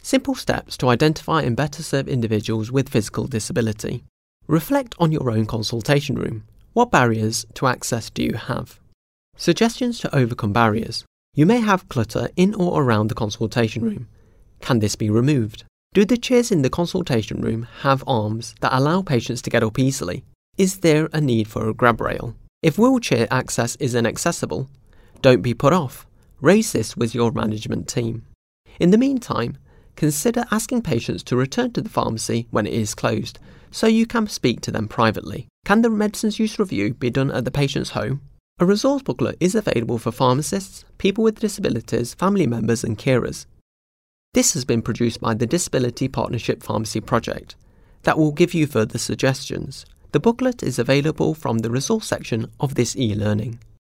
Simple steps to identify and better serve individuals with physical disability. Reflect on your own consultation room. What barriers to access do you have? Suggestions to overcome barriers. You may have clutter in or around the consultation room. Can this be removed? Do the chairs in the consultation room have arms that allow patients to get up easily? Is there a need for a grab rail? If wheelchair access is inaccessible, don't be put off. Raise this with your management team. In the meantime, consider asking patients to return to the pharmacy when it is closed, so you can speak to them privately. Can the medicines use review be done at the patient's home? A resource booklet is available for pharmacists, people with disabilities, family members and carers. This has been produced by the Disability Partnership Pharmacy Project that will give you further suggestions. The booklet is available from the resource section of this e-learning.